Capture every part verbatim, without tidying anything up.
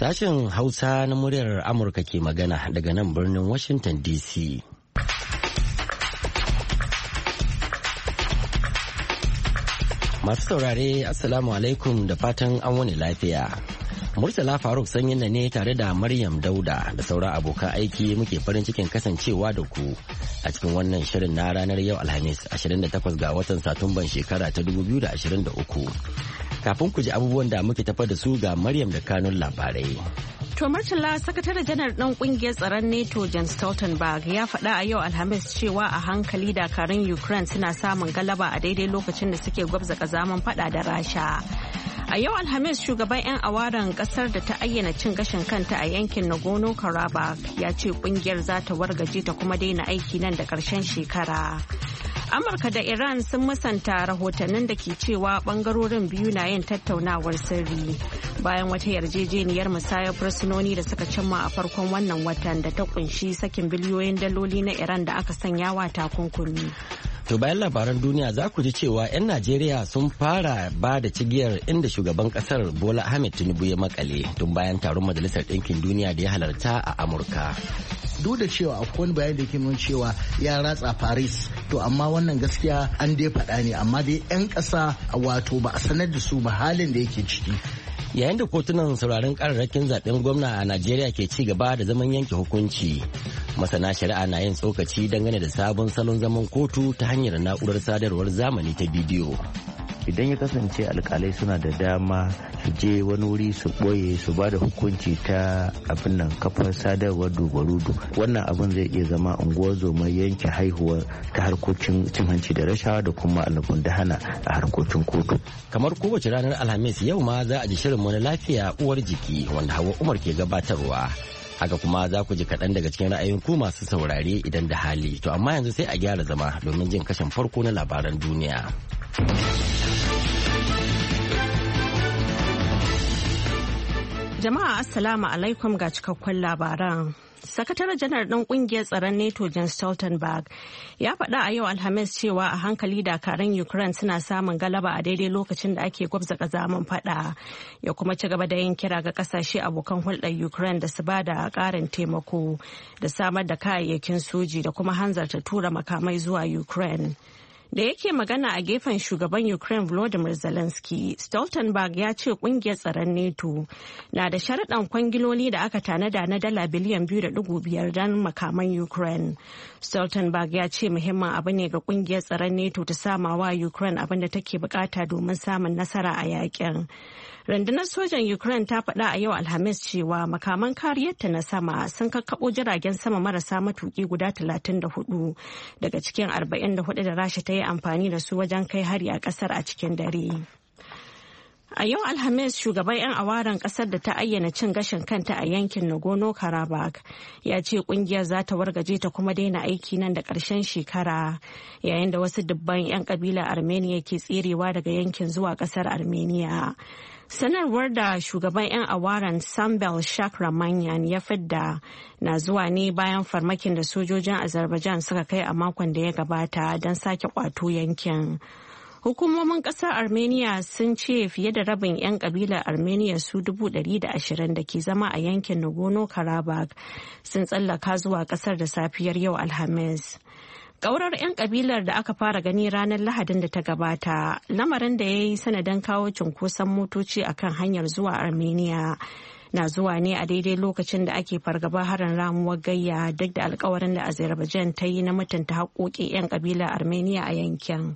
Sashen Hausa na muryar Amurka ke magana daga nan birnin Washington D C. Masu saurare, Assalamu alaikum da fatan an wani lafiya. Murtala Faruk sanyin na ne tare da Maryam Dauda da sauran abokan aiki muke farin cikin kasancewa da ku a cikin wannan shirin na ranar yau Alhamis ashirin da takwas ga watan Satumban shekara ta dubu biyu da ashirin da uku. Kafin ku ji abubuwan da muke tafa da su ga Maryam da kanun labarai. To Murtala, sakataren janar ɗan ƙungiyar tsaron NATO Jens Stoltenberg ya faɗa a yau Alhamis cewa a hankali dakarun Ukraine suna samun galaba a daidai lokacin da suke gwabza ƙazaman faɗa da Rasha. A yau Alhamis shugaban 'yan awaren kasar da ta ayyana cin gashin kanta a yankin Nagorno-Karabakh ya ce kungiyar za ta wargaje ta kuma daina aiki nan da ƙarshen shekara. Amurka da Iran sun musanta rahotannin da ke cewa bangarorin biyu na yin tattaunawar sirri bayan wata yarjejeniyar musayar fursunoni da suka cimma a farkon wannan watan da ta kunshi sakin biliyoyin daloli na Iran da aka sanya wa takunkumi. To bayan labaran duniya za ku ji cewa 'yan Najeriya sun fara ba da cigiyar inda shugaban kasar Bola Ahmed Tinubu ya makale tun bayan taron Majalisar Ɗinkin Duniya da ya halarta a Amurka. Duk da cewa akwai wani bayani da ke nuna cewa ya ratsa Paris, to amma wannan gaskiya an dai faɗa ne, amma dai 'yan ƙasa wato ba a sanar da su ba halin da yake ciki. Yayin da kotunan sauraron kararrakin zaben gwamna a Najeriya ke ci gaba da zaman yanke hukunci, masana shari'a na yin tsokaci dangane da sabon salon zaman kotu ta hanyar na'urar sadarwar zamani ta bidiyo. Idan ya kasance alkalai suna da dama su je wani wuri su ɓoye su ba da hukunci ta abin nan kafar sadarwar dubarudu, wannan abin zai iya zama unguwar zoma yanke haihuwa ta harkokin cin hanci da rashawa da kuma almundahana a harkokin kotu. Kamar kowace ranar Alhamis yau ma za a ji shirin wani lafiya uwar jiki wanda Hauwa Umar ke gabatarwa. Haka kuma za ku ji kaɗan daga cikin ra'ayin ku masu saurare idan da hali. To amma yanzu sai a gyara zama domin jin kashin farko na labaran duniya. Jama'a Assalamu alaikum ga cikakkun labaran. Sakataren janar ɗin ƙungiyar tsaron NATO Jens Stoltenberg ya faɗa a yau Alhamis cewa a hankali dakarun Ukraine suna samun galaba a daidai lokacin da ake gwabza ƙazamin faɗa, ya kuma ci gaba da yin kira ga ƙasashe abokan hulɗar Ukraine da su ba da ƙarin taimako da samar da kayayyakin soji da kuma hanzarta tura makamai zuwa Ukraine. Da yake magana a gefen shugaban Ukraine Volodymyr Zelensky, Stoltenberg ya ce kungiyar tsaron NATO na da sharaɗan kwangiloli da aka tanada na dala biliyan biyu da ɗigo biyar don makaman Ukraine. Stoltenberg ya ce muhimmin abu ne ga kungiyar tsaron NATO ta samawa Ukraine abin da take bukata domin samun nasara a yakin. Rundunar sojan Ukraine ta faɗa a yau Alhamis cewa makaman kariyarta na sama sun kakkaɓo jiragen sama marasa matuƙi guda talatin da hudu daga cikin arba'in da hudu da Rasha ta yi amfani da su wajen kai hari a ƙasar a cikin dare. A yau Alhamis shugaban 'yan awaren ƙasar da ta ayyana cin gashin kanta a yankin Nagorno-Karabakh ya ce kungiyar za ta wargaje ta kuma daina aiki nan da ƙarshen shekara, yayin da wasu dubban 'yan ƙabilar Armenia ke tserewa daga yankin zuwa ƙasar Armenia. Sanarwar da shugaban 'yan awaren Sambel Shakramanyan ya fidda na zuwa ne bayan farmakin da sojojin Azerbaijan suka kai a makon da ya gabata don sake kwato yankin. Hukumomin ƙasar Armenia sun ce fiye da rabin 'yan ƙabilar Armenia su dubu ɗari da ashirin da ke zama a yankin Nagorno-Karabakh sun tsallaka zuwa ƙasar da safiyar yau Alhamis. Ƙaurar 'yan ƙabilar da aka fara gani ranar Lahadin da ta gabata, lamarin da ya yi sanadin kawo cunkoson motoci a kan hanyar zuwa Armenia, na zuwa ne a daidai lokacin da ake fargaba harin ramuwar gayya duk da alkawarin da Azerbaijan ta yi na mutunta haƙoƙin 'yan ƙabilar Armenia a yankin.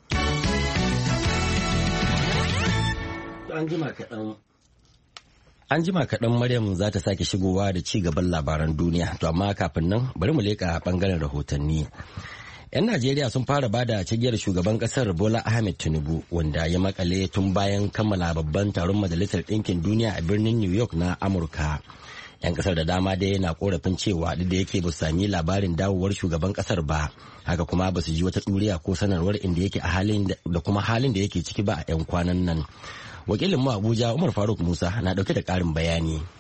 An jima kaɗan Maryam za ta sake shigowa da ci gaban labaran duniya, to amma kafin nan bari mu leƙa ɓangaren rahotanni. 'Yan Najeriya sun fara bada cigiyar shugaban ƙasar Bola Ahmed Tinubu wanda ya makale tun bayan kammala babban taron Majalisar Ɗinkin Duniya a birnin New York na Amurka. 'Yan ƙasar da dama dai na korafin cewa duk da yake ba su sami labarin dawowar shugaban ƙasar ba, haka kuma ba su ji wata ɗuriya ko sanarwar inda yake a halin da kuma halin da yake ciki ba a 'yan kwanan nan. Wakilin mu Abuja Umar Faruk Musa na dauke da karin bayani.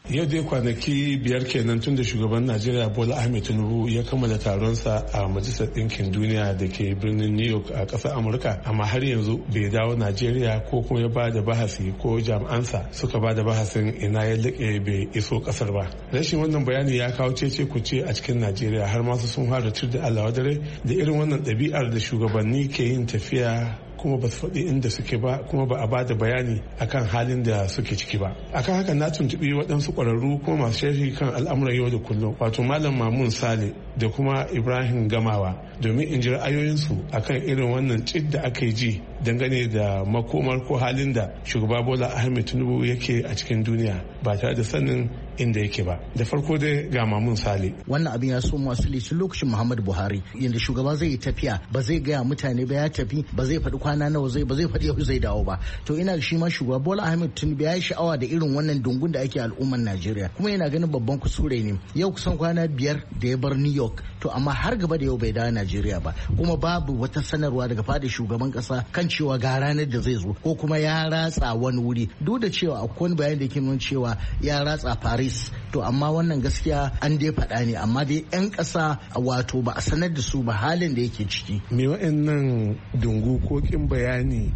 Yau dai kwanaki biyar kenan tun da shugaban Najeriya Bola Ahmed Tinubu ya kammala taronsa a Majalisar Ɗinkin Duniya da ke birnin New York a ƙasar Amurka, amma har yanzu bai dawo Najeriya ko kuma ya ba da bahasi ko jami'ansa suka ba da bahasin ina ya laƙe bai iso ƙasar ba. Rashin wannan bayani ya kawo cece kuce a cikin Najeriya, har masu sun fara tur da Allah wadare da irin wannan ɗabi'ar da shugabanni ke yin tafiya kuma ba su faɗi inda suke ba, kuma ba a ba da bayani akan halin da suke ciki ba. Akan haka na tuntuɓi waɗansu ƙwararru kuma masu sharhi kan al'amuran yau da kullum, wato Malam Mamun Sale da kuma Ibrahim Gamawa, domin in ji ra'ayoyinsu akan irin wannan cid da aka yi ji dangane da makomar ko halin da shugaba Bola Ahmed Tinubu yake a cikin duniya ba tare da sanin inda yake ba. Da farko dai ga Mamun Sale. Wannan abin ya so masu litin lokacin Muhammadu Buhari, yadda shugaba zai yi tafiya ba zai gaya mutane ba ya tafi, ba zai faɗi kwana nawa zai, ba zai faɗi yau zai dawo ba. To ina shi ma shugaba Bola Ahmed Tinubu ya yi sha'awa da irin wannan dungun da ake al'ummar Najeriya, kuma yana ganin babban kuskure ne. Yau kusan kwana biyar da ya bar New York, to amma har gaba da yau bai dawo Najeriya ba, kuma babu wata sanarwa daga fadar shugaban kasa kan cewa ga ranar da zai zo ko kuma ya ratsa wani wuri, duk da cewa akwai wani bayani da ke nuna cewa ya ratsa Paris. To amma wannan gaskiya an dai faɗa ne, amma dai 'yan ƙasa wato ba a sanar da su ba halin da yake ciki. Me wa'annan dungu ko kin bayani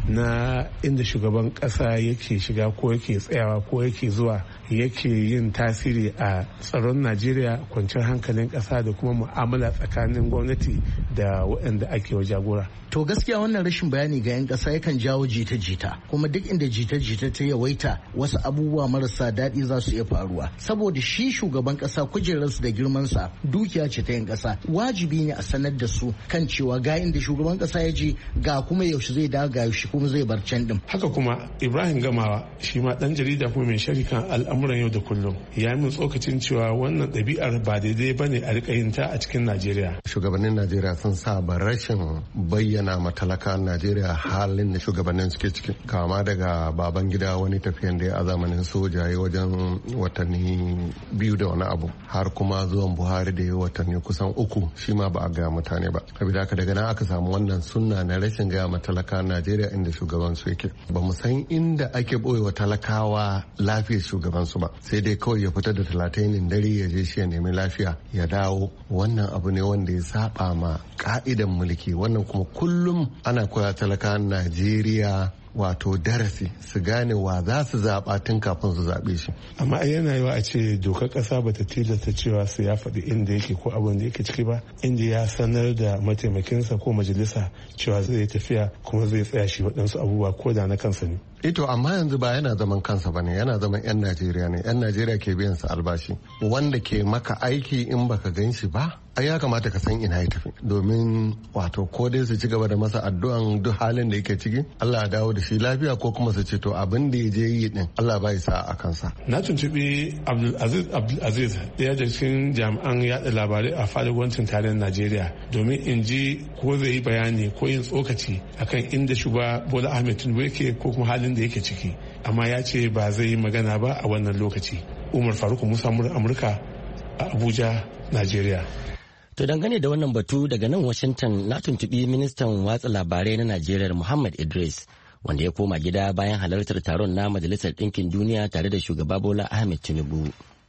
na inda shugaban ƙasa yake shiga ko yake tsayawa ko yake zuwa yake yin tasiri a tsaron Najeriya, kwanciyar hankalin ƙasa da kuma mu'amala tsakanin gwamnati da waɗanda ake wa jagora? To gaskiya wannan rashin bayani ga 'yan ƙasa yakan jawo jita-jita, kuma duk inda jita-jita ta yawaita wasu abubuwa marasa daɗi za su iya faruwa, saboda shi shugaban ƙasa kujerarsu da girmansa dukiya ce ta 'yan ƙasa. Wajibi ne a sanar da su kan cewa ga inda shugaban ƙasa ya je, ga kuma yaushe zai dawo, ga yaushe kuma zai bar can din. Haka kuma Ibrahim Gamawa, shi ma ɗan jarida kuma mai sharhi kan al'amuran yau da kullum, ya min tsokacin cewa wannan ɗabi'ar ba daidai bane a riƙa yin ta a cikin Najeriya. Shugabannin Najeriya sun saba rashin bayyana matalakan Najeriya halin da shugabannin suke ciki, kama daga baban gida wani tafiyan da ya a zamanin soja ya wajen watanni biyu da wani abu, har kuma zuwan Buhari da ya watanni kusan uku, shi ma ba a gaya mutane ba. Saboda haka daga nan aka samu wannan sunna na rashin gaya matalakan Najeriya inda shugaban su yake. Ba mu san inda ake boye wa talakawa lafiyar shugaban su ba, sai dai kawai ya fita da talatainin dare ya je shi ya nemi lafiya ya dawo. Wannan abu ne wanda ya saba ma ka'idan mulki, wannan kuma kullum ana koya talakawan Najeriya wato darasi su gane wa za su zaɓa tun kafin su zaɓe shi. Amma ai yana yiwa a ce dokar ƙasa ba ta tilasta cewa su ya faɗi inda yake ko abin da yake ciki ba, inda ya sanar da mataimakinsa ko majalisa cewa zai tafiya kuma zai tsaya shi waɗansu abubuwa ko da na kansa ne. Ito amma yanzu ba yana zaman kansa ba ne, yana zaman 'yan Najeriya ne, 'yan Najeriya ke biyan sa albashi. Wanda ke maka aiki in baka gan shi ba, ai ya kamata ka san ina ya tafi, domin wato ko dai su ci gaba da masa addu'an duk halin da yake ciki Allah ya dawo da shi lafiya, ko kuma su ce to abin da ya je yi din Allah ba ya sa a kansa. Na tuntuɓi Abdulaziz Abdulaziz, ɗaya da cikin jami'an yaɗa labarai a fadar gwamnatin tarayyar Najeriya, domin in ji ko zai yi bayani ko yin tsokaci akan inda shugaba Bola Ahmed Tinubu yake ko kuma halin da yake ciki, amma ya ce ba zai yi magana ba a wannan lokaci. Umar Faruk Musa, Amurka, a Abuja, Najeriya. To dangane da wannan batu daga nan Washington, na tuntuɓi ministan watsa labarai na Najeriya Muhammad Idris, wanda ya koma gida bayan halartar taron na Majalisar Ɗinkin Duniya tare da shugaba Bola Ahmed Tinubu.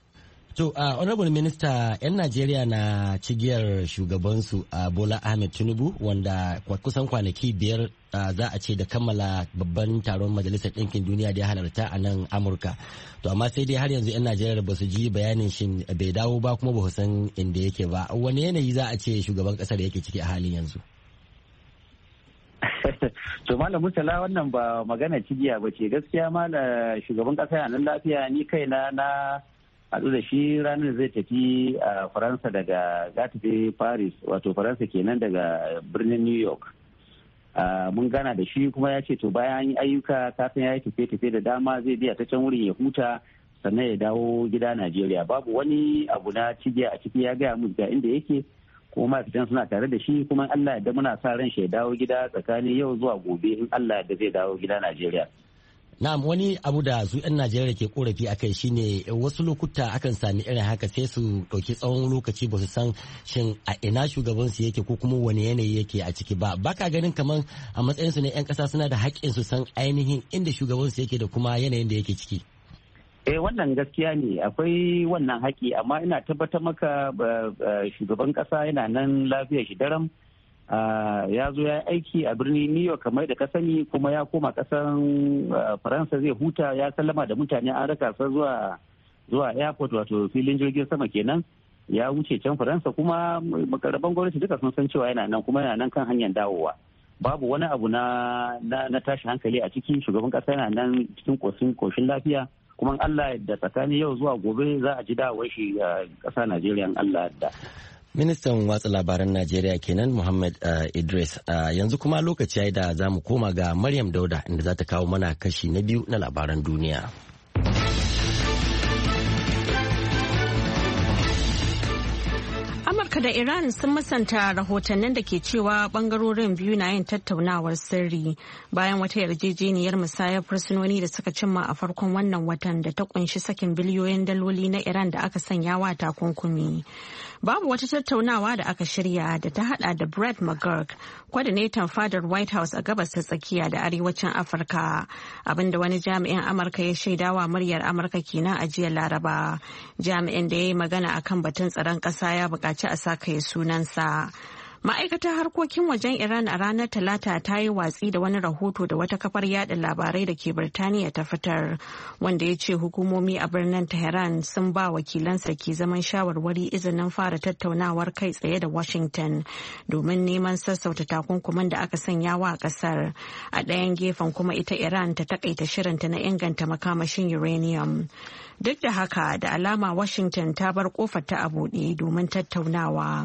To, uh, Honorable Minister, 'yan Najeriya na cigiyar shugabansu a uh, Bola Ahmed Tinubu, wanda kusan kwanaki biyar uh, za a ce da kammala babban taron Majalisar Ɗinkin Duniya da ya halarta a nan Amurka. To, amma sai dai har yanzu 'yan Najeriya ba su ji bayanin shin bai dawo ba kuma ba su san inda yake ba. Wani yanayi za a ce shugaban ƙasar yake ciki a halin yanzu? To Malam Murtala, wannan ba magana cigiya ba ce. Gaskiya Malam shugaban ƙasa yana nan lafiya, ni kaina na haɗu da shi ranar zai tafi a Faransa daga za tafi Paris, wato Faransa kenan daga birnin New York. Mun gana da shi kuma ya ce to bayan yi ayyuka kafin ya yi tafiye-tafiye da dama zai biya ta can wurin ya huta sannan ya dawo gida Najeriya. Babu wani abu na cigiya a ciki, ya gaya mu ga inda yake kuma ma'aikatan suna tare da shi, kuma Allah yadda muna sa ran shi ya dawo gida tsakanin yau zuwa gobe, in Allah yadda zai dawo gida Najeriya. Na'am, wani abu da su 'yan Najeriya ke korafi a kai shine wasu lokuta akan sami irin haka sai su ɗauki tsawon lokaci ba su san shin a ina shugabansu yake ko kuma wani yanayi yake a ciki ba. Baka ganin kamar a matsayinsu na 'yan ƙasa suna da haƙƙin su san ainihin inda shugabansu yake da kuma yanayin da yake ciki? Eh wannan gaskiya ne akwai wannan haƙi, amma ina tabbatar maka shugaban ƙasa yana nan lafiyar shi daram. Ya zo ya aiki a birnin New York kamar da ka sani, kuma ya koma ƙasan Faransa zai huta, ya sallama da mutane an raka sa zuwa zuwa airport wato filin jirgin sama kenan. Ya wuce can Faransa, kuma makarraban gwamnati duka sun san cewa yana nan kuma yana nan kan hanyar dawowa. Babu wani abu na na tashi hankali a ciki. Shugaban ƙasa yana nan cikin koshin koshin lafiya, kuma Allah da tsakanin yau zuwa gobe za a ji dawowar shi a ƙasa Najeriya Allah da. Ministan watsa labaran Najeriya kenan Muhammad uh, Idris. Uh, yanzu kuma lokaci ya yi da za mu koma ga Maryam Dauda inda za ta kawo mana kashi na biyu na labaran duniya. Amurka da Iran sun musanta rahotannin da ke cewa bangarorin biyu na yin tattaunawar sirri bayan wata yarjejeniyar musayar fursunoni da suka cimma a farkon wannan watan da ta kunshi sakin biliyoyin daloli na Iran da aka sanya wa takunkumi. Babu wata tattaunawa da aka shirya da ta hada da Brett McGurk, coordinator fadar White House a gabas ta tsakiya da arewacin Afirka, abinda wani jami'in Amurka ya shaidawa muryar Amurka kenan a jiya Laraba. Jami'in da ya yi magana akan batun tsaron ƙasa ya buƙaci a sa kai sunansa. Ma'aikatar harkokin wajen Iran a ranar Talata ta yi watsi da wani rahoto da wata kafar yada labarai da ke Birtaniya ta fitar, wanda ya ce hukumomi a birnin Tehran sun ba wakilansa ke zaman shawarwari izinin fara tattaunawar kai tsaye da Washington domin neman sassauta takunkuman da aka sanya wa kasar. A ɗayan gefen kuma ita Iran ta takaita shirinta na inganta makamashin uranium. Duk da haka, da alama Washington ta bar kofar ta a buɗe domin tattaunawa.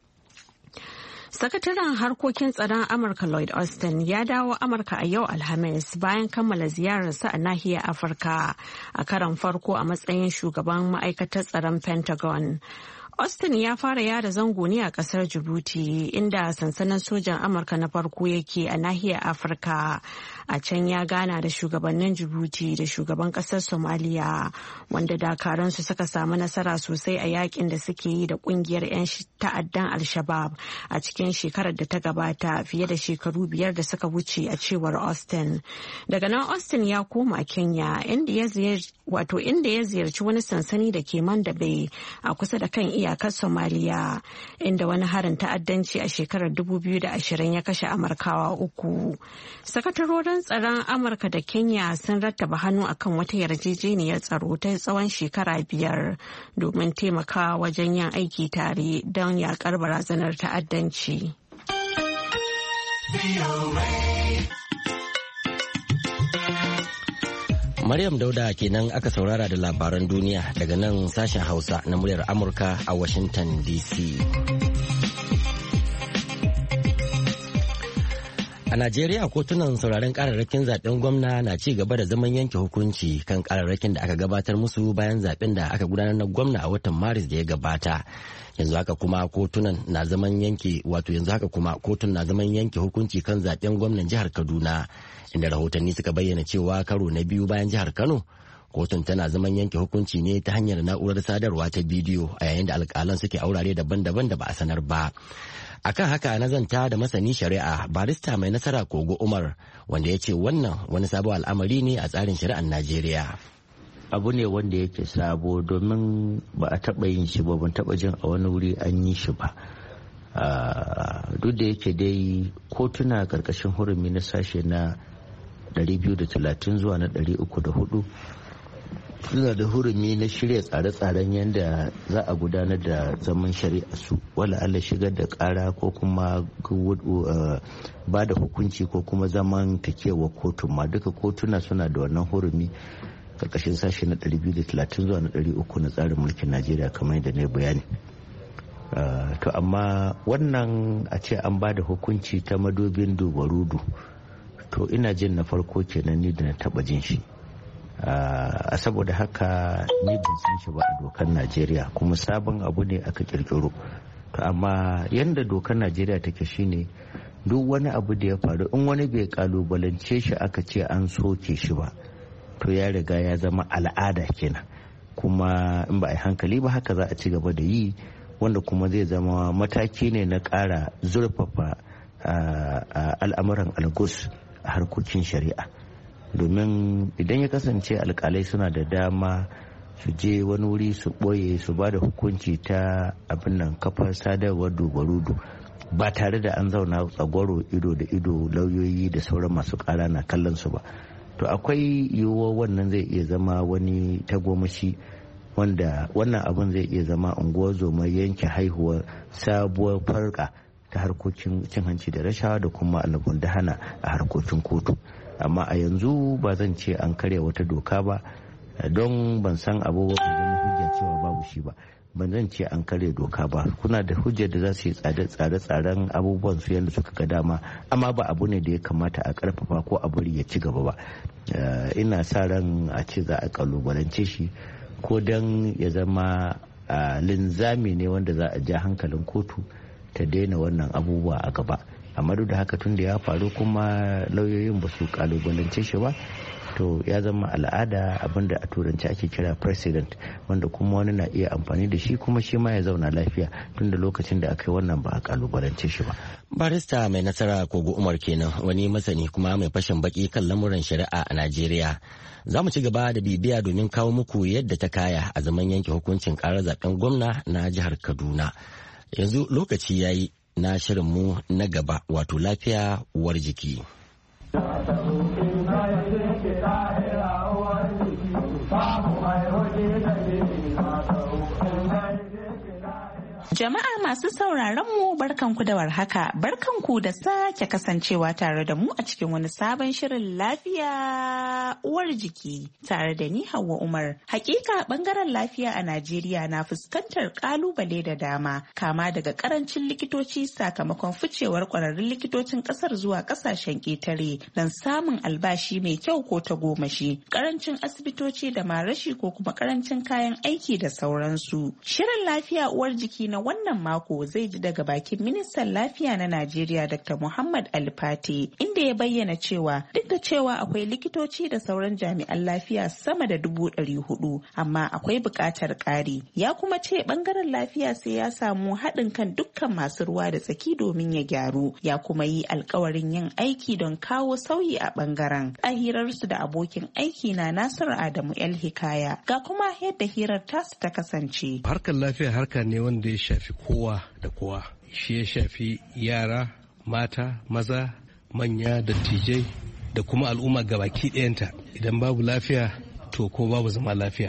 Sakataren harkokin tsaron Amurka Lloyd Austin ya dawo Amurka a yau Alhamis bayan kammala ziyararsa a nahiyar Afirka a karon farko a matsayin shugaban ma'aikatar tsaron Pentagon. Austin ya fara yada zango ne a kasar Djibouti inda sansanin sojan Amurka na farko yake a nahiyar Afirka. A can ya gana da shugabannin Djibouti da shugaban kasar Somalia, wanda dakaransu suka samu nasara sosai a yakin da suke yi da kungiyar 'yan ta'addan Al-Shabaab a cikin shekarar da ta gabata fiye da shekaru biyar da suka wuce, a cewar Austin. Daga nan Austin ya koma Kenya inda ya ziyarci wato inda ya ziyarci wani sansani da ke Mandabe a kusa da kan iyakar Somalia, inda wani harin ta'addanci a shekarar dubu biyu da ashirin ya kashe Amurkawa uku. Sakatarorin tsaron Amurka da Kenya sun rattaba hannu akan wata yarjejeniyar tsaro ta tsawon shekara biyar domin taimakawa wajen yin aiki tare don yakar barazanar ta'addanci. Maryam Dauda kenan aka saurara da labaran duniya daga nan sashen Hausa na muryar Amurka a Washington D C. A Najeriya, kotunan sauraron kararrakin zaben gwamna na ci gaba da zaman yanke hukunci kan kararrakin da aka gabatar musu bayan zaben da aka gudanar na gwamna a watan Maris da ya gabata. Yanzu haka kuma kotunan na zaman yanke wato yanzu haka kuma kotun na zaman yanke hukunci kan zaben gwamnan jihar Kaduna, inda rahotanni suka bayyana cewa karo na biyu bayan jihar Kano, kotun tana zaman yanke hukunci ne ta hanyar na'urar sadarwa ta bidiyo a yayin da alƙalan suke aurare daban-daban da ba a sanar ba. Akan haka na zanta da masani shari'a barista mai nasara Kogo Umar, wanda ya ce wannan wani sabon al'amari ne a tsarin shari'ar Najeriya. Abu ne wanda yake sabo domin ba a taɓa yin shi ba, ban taɓa jin a wani wuri an yi shi ba. Duk da yake dai kotuna ƙarƙashin hurumi na sashe na ɗari biyu da talatin zuwa na ɗari uku da hudu suna da hurumi na shirya tsare-tsaren yadda za a gudanar da zaman shari'a su, wala Allah shigar da kara ko kuma ba da hukunci ko kuma zaman takewa kotun ma, duka kotuna suna da wannan hurumi karkashin sashe na ɗari biyu da talatin zuwa na ɗari uku na tsarin mulkin Najeriya kamar yadda na bayani. To amma wannan a ce an ba da hukunci ta madobin dubarudu, to ina jin na farko kenan ni da na taba jin shi. a saboda haka ni ban san shi ba a dokar Najeriya, kuma sabon abu ne aka kirkiro. To amma yanda dokar Najeriya take shine duk wani abu da ya faru in wani bai kalubalance shi aka ce an soke shi ba, to ya riga ya zama al'ada kenan, kuma in ba a yi hankali ba haka za a ci gaba da yi, wanda kuma zai zama mataki ne na ƙara zurfafa al'amuran algus a harkokin shari'a. domin idan ya kasance alkalai suna da dama su je wani wuri su ɓoye su ba da hukunci ta abin nan kafar sadarwar dubarudu ba tare da an zauna tsagwaro ido da ido lauyoyi da sauran masu ƙara na kallon su ba, to akwai yiwuwar wannan zai iya zama wani tagomashi wanda wannan abin zai iya zama unguwar zoma yanke haihuwar sabuwar farka ta harkokin cin hanci da rashawa da kuma alabun da hana a harkokin kotu. Amma a yanzu ba zan ce an karya wata doka ba don ban san abubuwan da hujja cewa babu shi ba, ban zan ce an karya doka ba. Kuna da hujjar da za su yi tsare-tsaren abubuwan su yadda suka ga dama, amma ba abu ne da ya kamata a karfafa ko a bari ya ci gaba ba. Ina sa ran a ce za a kalubalance shi ko don ya zama linzami ne wanda za a ja hankalin kotu ta daina wannan abubuwa a gaba. Amma duk da haka tun da ya faru kuma lauyoyin ba su kalubalance shi ba, to ya zama al'ada, abinda a turanci ake kira precedent, wanda kuma wani na iya amfani da shi kuma shi ma ya zauna lafiya tun da lokacin da aka yi wannan ba a kalubalance shi ba. Barista mai nasara Kogo Umar kenan, wani masani kuma mai fashin baki kan lamuran shari'a a Najeriya. Za mu ci gaba da bibiya domin kawo muku yadda ta kaya a zaman yanke hukuncin karar zaben gwamna na jihar Kaduna. Yanzu lokaci ya yi na shirinmu na gaba, wato lafiya uwar jiki. Jama'a masu sauraron mu barkanku da warhaka, barkanku da sake kasancewa tare da mu a cikin wani sabon shirin lafiya uwar jiki tare da ni Hauwa Umar. Hakika bangaren lafiya a Najeriya na fuskantar kalubale da dama, kama daga karancin likitoci sakamakon ficewar kwararrun likitocin kasar zuwa kasashen ƙetare don samun albashi mai kyau ko ta gomashi, karancin asibitoci da ma rashi ko kuma karancin kayan aiki da sauransu. Shirin lafiya uwar jiki na wannan mako zai ji daga bakin ministan lafiya na Najeriya Doctor Muhammad Ali Fate, inda ya bayyana cewa duk da cewa akwai likitoci da sauran jami'an lafiya sama da dubu ɗari hudu, amma akwai buƙatar ƙari. Ya kuma ce ɓangaren lafiya sai ya samu haɗin kan dukkan masu ruwa da tsaki domin ya gyaru. Ya kuma yi alkawarin yin aiki don kawo sauyi a ɓangaren. A hirarsu da abokin aiki na Nasiru Adamu El Hikaya, ga kuma yadda hirar tasu ta kasance. Harkar lafiya harka ne wanda ya shafi kowa da kowa, shi ya shafi yara, mata, maza, manya, dattijai da kuma al'umma gabaki ɗayanta. Idan babu lafiya to ko babu zama lafiya.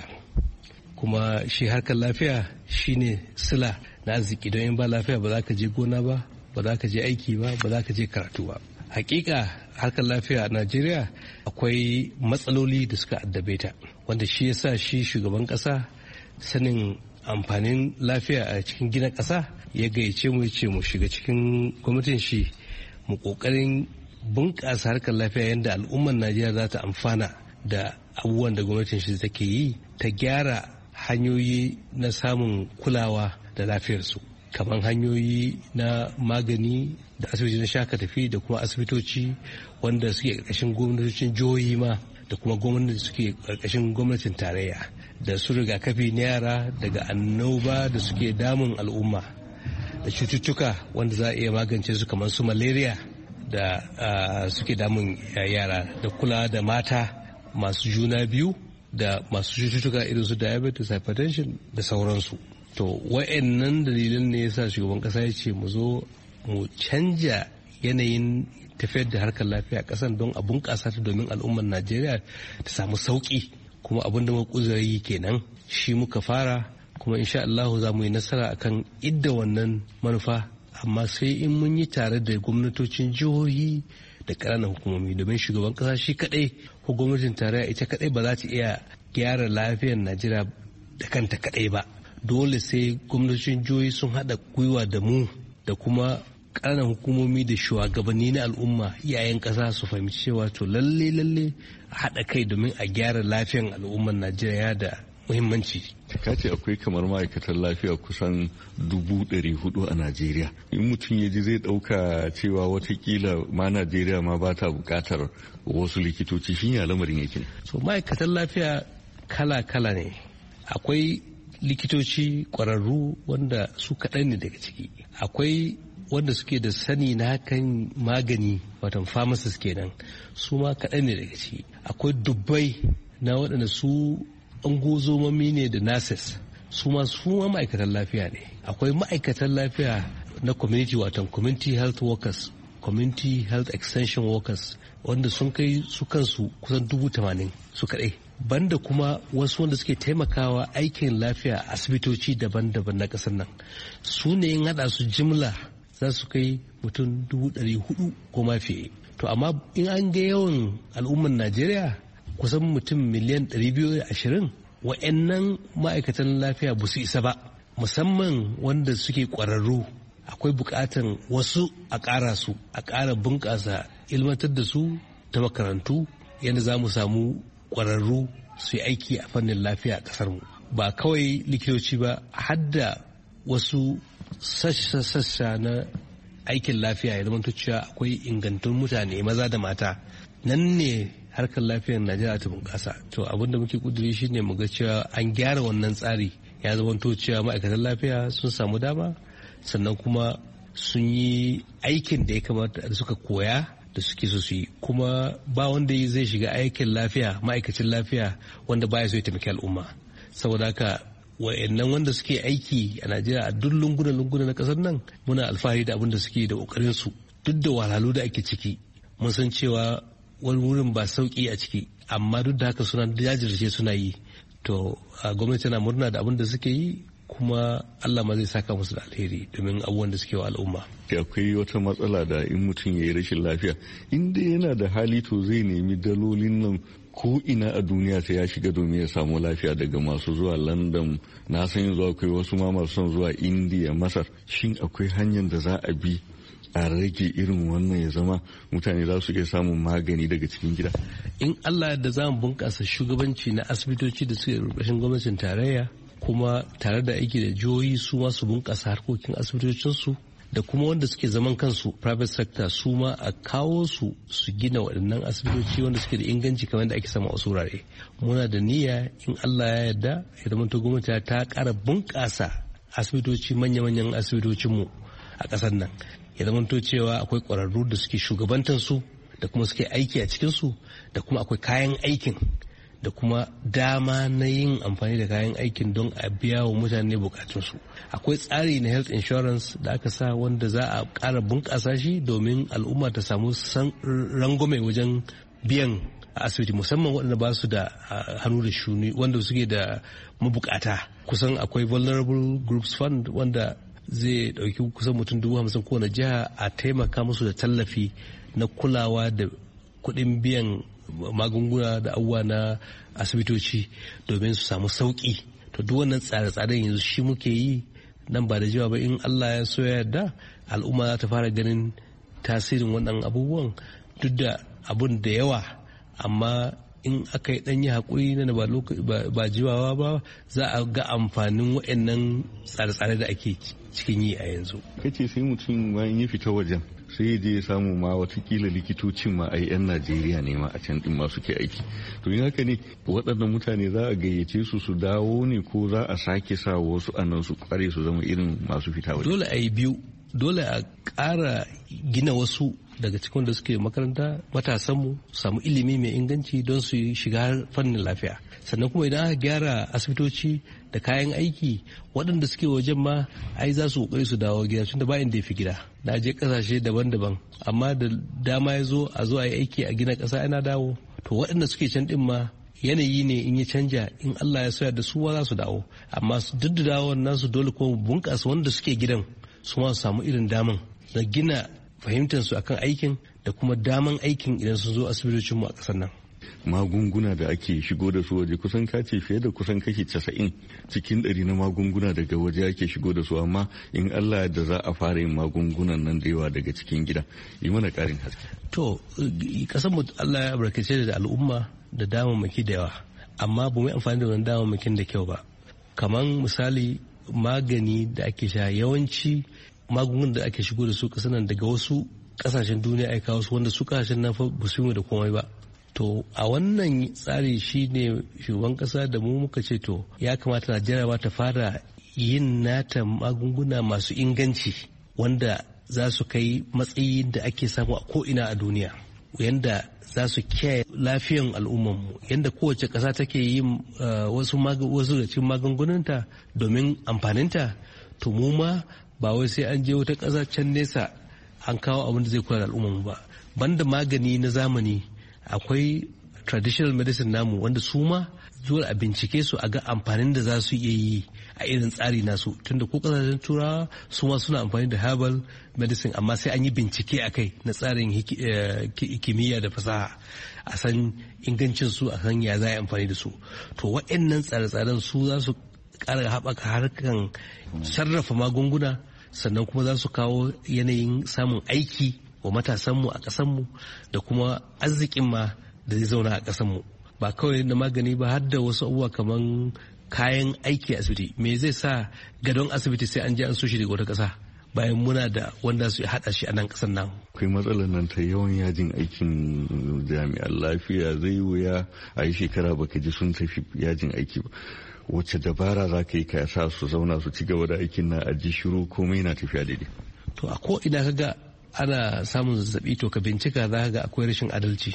Kuma shi harkar lafiya shine sila na arziki, don in ba lafiya ba za ka je gona ba, ba za ka je aiki ba, ba za ka je karatu ba. Hakika harkar lafiya a Najeriya akwai matsaloli da suka addabe ta, wanda shi yasa shi shugaban ƙasa sanin amfanin lafiya a cikin gina ƙasa ya gayyace mu ce mu shiga cikin gwamnatin shi mu ƙoƙarin bunƙasa harkar lafiya yadda al'ummar Najeriya za ta amfana da abubuwan da gwamnatin shi take yi, ta gyara hanyoyi na samun kulawa da lafiyarsu, kamar hanyoyi na magani da asibiti na shaka tafi da kuma asibitoci wanda suke ƙarƙashin gwamnatocin jihohi ma da kuma gwamnati suke ƙarƙashin gwamnatin tarayya, da su rigakafi na yara daga annoba da suke damun al'umma, da cututtuka wanda za a iya magance su kamar su malaria da uh, suke damun yara, da kula da mata masu juna biyu da masu cututtuka irin su diabetes, hypertension da sauransu. To wa'annan dalilan ne yasa shugaban kasa ya ce mu zo mu canja yanayin tafiyar da harkar lafiya a kasan don a bunƙasa ta domin al'ummar Najeriya ta samu sauƙi. Kuma abin da muka kuzari kenan shi muka fara, kuma insha Allah za mu yi nasara akan idda wannan manufa, amma sai in mun yi tare da gwamnatocin jihohi da ƙananan hukumomi, domin shugaban ƙasa shi kaɗai ko gwamnatin tarayya ita kaɗai ba za ta iya gyara lafiyar Najeriya da kanta kaɗai ba. Dole sai gwamnatocin jihohi sun haɗa gwiwa da mu da kuma ƙananan hukumomi da shugabanni na al'umma, iyayen ƙasa su fahimci cewa to lalle lalle haɗa kai domin a gyara lafiyar al'ummar Najeriya da muhimmanci. Ka ce akwai kamar ma'aikatan lafiya kusan dubu ɗari hudu a Najeriya. In mutum ya ji zai ɗauka cewa watakila ma Najeriya ma ba ta buƙatar wasu likitoci, shi ya lamarin yake. So ma'aikatan lafiya kala-kala ne. Akwai likitoci ƙwararru wanda su kaɗan ne daga ciki. Akwai wanda suke da sani na hakan magani watan pharmacist kenan su ma kaɗan ne daga ciki. Akwai dubbai na waɗanda su ungozomami ne da nurses su ma su ma ma'aikatan lafiya ne. Akwai ma'aikatan lafiya na community watan community health workers, community health extension workers wanda sun kai su kansu kusan dubu tamanin su kaɗai. Banda kuma wasu wanda suke taimakawa aikin lafiya a asibitoci daban-daban na ƙasar nan su ne in haɗa su jimla za su kai mutum dubu ɗari hudu ko ma fiye. To amma in an ga yawan al'ummar Najeriya kusan mutum miliyan ɗari biyu da ashirin wa'annan ma'aikatan lafiya ba su isa ba, musamman wanda suke ƙwararru. Akwai buƙatan wasu a ƙara su, a ƙara bunƙasa ilmantar da su ta makarantu yadda za mu samu ƙwararru su yi aiki a fannin lafiya a ƙasarmu. Ba kawai likitoci ba, hadda wasu sassa na aikin lafiya ya zama cewa akwai ingantun mutane maza da mata. Nan ne harkar lafiyar Najeriya ta bunƙasa. To abin da muke kuduri shine mu ga cewa an gyara wannan tsari ya zama cewa ma'aikatan lafiya sun samu dama sannan kuma sun yi aikin da ya kamata da suka koya da suke so su yi, kuma ba wanda zai shiga aikin lafiya ma'aikacin lafiya wanda baya so ya taimaki al'umma. Saboda haka wa'annan wanda suke aiki a Najeriya a duk lunguna-lunguna na kasar nan muna alfahari da abin da suke da kokarin su duk da wahalhalu da ake ciki. Mun san cewa wani wurin ba sauki a ciki amma duk da haka suna jajirce suna yi. To gwamnati tana murna da abin da suke yi kuma Allah ma zai saka musu da alheri domin abubuwan da suke wa al'umma. Akwai wata matsala da in mutum ya yi rashin lafiya inda yana da hali to zai nemi dalolin nan ko ina a duniya sai ya shiga domin ya samu lafiya, daga masu zuwa London na san yanzu akwai wasu ma masu son zuwa India, Masar. Shin akwai hanyar da za a bi a rage irin wannan ya zama mutane za su iya samun magani daga cikin gida? In Allah da za mu bunƙasa shugabanci na asibitoci da suke ƙarƙashin gwamnatin tarayya kuma tare da aiki da jihohi su ma su bunƙasa harkokin asibitocinsu da kuma wanda suke zaman kansu private sector su ma a kawo su su gina waɗannan asibitoci wanda suke da inganci kamar da ake sama a wasu wurare. Muna da niyya in Allah ya yarda ya zama to gwamnati ta ƙara bunƙasa asibitoci manya-manyan asibitocinmu a ƙasar nan. Ya zama to cewa akwai ƙwararru da suke shugabantar su da kuma suke aiki a cikinsu da kuma akwai kayan aikin da kuma dama na yin amfani da kayan aikin don a biya wa mutane bukatunsu. Akwai tsari na health insurance da aka sa wanda za a ƙara bunƙasa shi domin al'umma ta samu rangwame wajen biyan a asibiti, musamman waɗanda ba su da hannu da shuni wanda suke da mabukata. Kusan akwai vulnerable groups fund wanda zai ɗauki kusan mutum dubu hamsin kowane jiha a taimaka musu da tallafi na kulawa da kuɗin biyan magunguna da abubuwa na asibitoci domin su samu sauki. To duk wannan tsare-tsaren yanzu shi muke yi, nan ba da jiwa ba in Allah ya so ya yarda al'umma za ta fara ganin tasirin wannan abubuwan duk da abun da yawa, amma in aka yi ɗanyi haƙuri na ba jiwawa ba za a ga amfanin waɗannan tsare-tsare da ake cikin yi a yanzu. Kace sai mutum bayan ya fita wajen sai je ya samu ma watakila likitocin ma a 'yan Najeriya ne ma a can din ma suke aiki. To in haka ne waɗannan mutane za a gayyace su su dawo ne ko za a sake sa wasu anan su kware su zama irin masu fita waje? Dole a yi biyu, dole a ƙara gina wasu daga cikin da suke makaranta matasanmu samu ilimi mai inganci don su shiga fannin lafiya. Sannan kuma idan aka gyara asibitoci da kayan aiki waɗanda suke wajen ma ai za su kokari su dawo gida tunda ba inda ya fi gida. Na je ƙasashe daban-daban amma da dama ya zo a zo a yi aiki a gina ƙasa ana dawo. To waɗanda suke can ɗin ma yanayi ne in ya canja in Allah ya soya da su za su dawo. Amma duk da dawon nasu dole kuma bunƙasa wanda suke gidan su ma su samu irin daman na gina fahimtarsu akan aikin da kuma daman aikin idan sun zo asibitocinmu a ƙasar nan. Magunguna da ake shigo da su waje kusan kace fiye da kusan kashi casa'in cikin ɗari na magunguna daga waje ake shigo da su, amma in Allah da za a fara yin magungunan nan da yawa daga cikin gida. Yi mana ƙarin haske. To ƙasar mu Allah ya albarkace da al'umma da damammaki da yawa, amma ba mu yi amfani da wannan damammakin da kyau ba. Kamar misali magani da ake sha, yawanci magungunan da ake shigo da su ƙasar nan daga wasu ƙasashen duniya ai kawo su wanda su ƙasashen nan fa ba su yi da komai ba. To a wannan tsari shi ne shugaban ƙasa da mu muka ce to ya kamata Najeriya ma ta fara yin nata magunguna masu inganci wanda za su kai matsayin da ake samu a ko'ina a duniya, yanda za su kiyaye lafiyan al'ummarmu, yanda kowace ƙasa take yin wasu da cikin magungunanta domin amfaninta, to mu ma ba wai sai an je wata ƙasa can nesa an kawo abin da zai kula da al'ummarmu ba. Banda magani na zamani akwai traditional medicine namu wanda su ma zuwa a bincike su a ga amfanin da za su iya yi a irin tsari nasu, tunda ko kasashen turawa su ma suna amfani da herbal medicine, amma sai an yi bincike a kai na tsarin kimiyya da fasaha a san ingancin su, a san ya za a yi amfani da su. To waɗannan tsare-tsaren su za su ƙara haɓaka harkan sarrafa magunguna, sannan kuma za su kawo yanayin samun aiki wa matasanmu a ƙasanmu da kuma arzikin ma da zai zauna a ƙasanmu, ba kawai na magani ba har da wasu abubuwa kamar kayan aiki a asibiti. Me zai sa gadon asibiti sai an je an so shi daga wata ƙasa bayan muna da wanda su haɗa shi a nan ƙasar nan? Akwai matsalar nan ta yawan yajin aikin jami'an lafiya, zai wuya a yi shekara baka ji sun tafi yajin aiki ba. Wacce dabara za ka yi ka sa su zauna su ci gaba da aikin na a ji shiru komai na tafiya daidai? To a ko ina kaga ana samun zazzabi to ka bincika za ka ga akwai rashin adalci.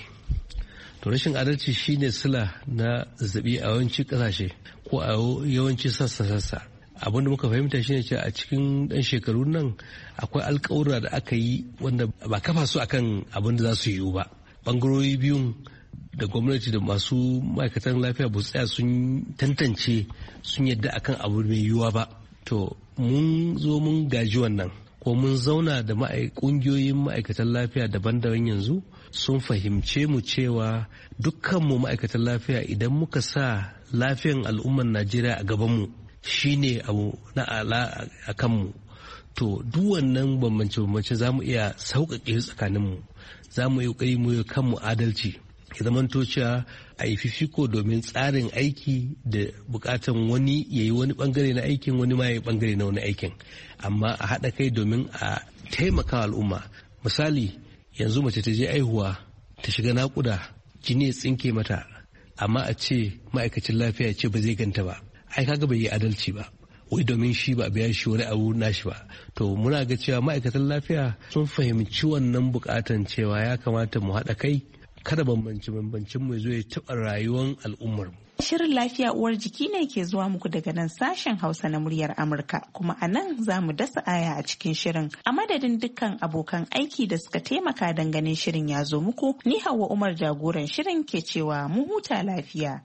To rashin adalci shine sila na zazzabi a yawancin kasashe ko a yawancin sassa-sassa. Abin da muka fahimta shine cewa a cikin ɗan shekaru nan akwai alƙawura da aka yi wanda ba kafa su akan abin da za su yiwu ba. Bangarori biyun da gwamnati da masu ma'aikatan lafiya ba su tsaya sun tantance sun yadda akan abu mai yiwuwa ba. To mun zo mun gaji wannan, ko mun zauna da ƙungiyoyin ma'aikatan lafiya daban-daban yanzu sun fahimce mu cewa dukkanmu ma'aikatan lafiya idan muka sa lafiyan al'ummar Najeriya a gabanmu shine abu na ala a kanmu, to duk wannan bambance-bambance za mu iya sauƙaƙe tsakaninmu, za mu yi ƙoƙari mu yi kanmu adalci, ya zamanto cewa a yi fifiko domin tsarin aiki da bukatan wani ya yi wani bangare na aikin, wani ma ya yi bangare na wani aikin, amma a haɗa kai domin a taimaka al'umma. Misali yanzu mace ta je aihuwa ta shiga naƙuda, jini ya tsinke mata, amma a ce ma'aikacin lafiya ce ba zai ganta ba, ai kaga bai yi adalci ba, wai domin shi ba biya shi wani abu nashi ba. To muna ga cewa ma'aikatan lafiya sun fahimci wannan bukatan cewa ya kamata mu haɗa kai, kada bambance-bambancin mu zo ya taɓa rayuwar al'ummar mu. Shirin lafiya uwar jiki ne ke zuwa muku daga nan sashen Hausa na muryar Amurka, kuma a nan za mu dasa aya a cikin shirin. A madadin dukkan abokan aiki da suka taimaka don ganin shirin ya zo muku, ni Hauwa Umar jagoran shirin ke cewa mu huta lafiya.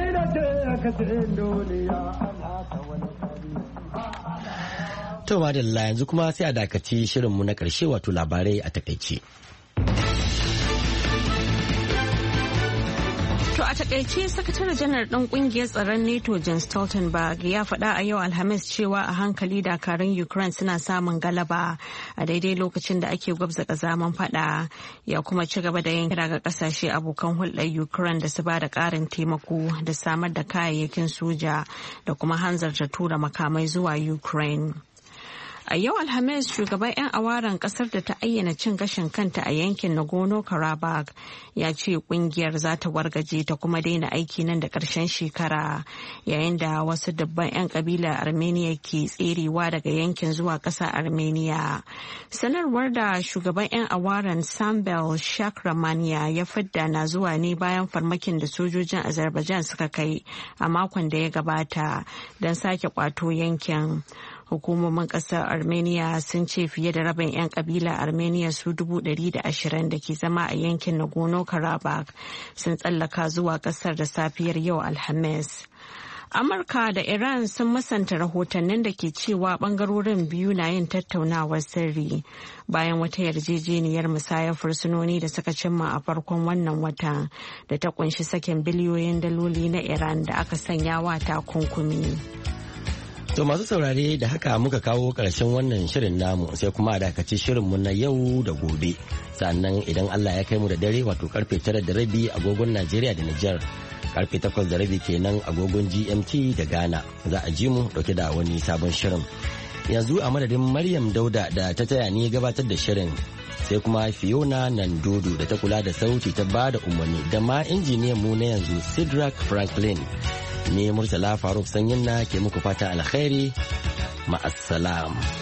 To madalla, yanzu kuma sai a dakaci shirinmu na ƙarshe, wato labarai a takaice. To a takaice sakataren janar ɗan ƙungiyar tsaron NATO Jens Stoltenberg ya faɗa a yau Alhamis cewa a hankali dakarun Ukraine suna samun galaba a daidai lokacin da ake gwabza ƙazaman faɗa, ya kuma ci gaba da yin kira ga ƙasashe abokan hulɗar Ukraine da su ba da ƙarin taimako da samar da kayayyakin soja da kuma hanzarta tura makamai zuwa Ukraine. A yau Alhamis, shugaban 'yan awaren kasar da ta ayyana cin gashin kanta a yankin Nagorno-Karabakh ya ce kungiyar za ta wargaje ta kuma daina aiki nan da ƙarshen shekara, yayin da wasu dabban 'yan kabilar Armenia ke tserewa daga yankin zuwa ƙasar Armenia. Sanarwar da shugaban 'yan awaren Sambel Shakramania ya fidda na zuwa ne bayan farmakin da sojojin Azerbaijan suka kai a makon da ya gabata don sake kwato yankin. Hukumomin ƙasar Armenia sun ce fiye da rabin 'yan ƙabilar Armenia su dubu ɗari da ashirin da ke zama a yankin Nagorno-Karabakh sun tsallaka zuwa ƙasar da safiyar yau Alhamis. Amurka da Iran sun musanta rahotannin da ke cewa bangarorin biyu na yin tattaunawar sirri bayan wata yarjejeniyar musayar fursunoni da suka cimma a farkon wannan watan da ta kunshi sakin biliyoyin daloli na Iran da aka sanya wa takunkumi. To masu saurare, da haka muka kawo ƙarshen wannan shirin namu, sai kuma a dakaci shirinmu na yau da gobe. Sannan idan Allah ya kai mu da dare, wato karfe tara da rabi agogon Najeriya da Nijar, karfe takwas da rabi kenan agogon G M T da Ghana, za a ji mu dauke da wani sabon shirin. Yanzu a madadin Maryam Dauda da ta taya ni gabatar da shirin, sai kuma Fiona Nandodo da ta kula da sauti ta ba da umarni, da ma injiniyan mu na yanzu Sidrak Franklin. Ne Murtala Faruk Sanyin na ke muku fata alkhairi, ma'assalam.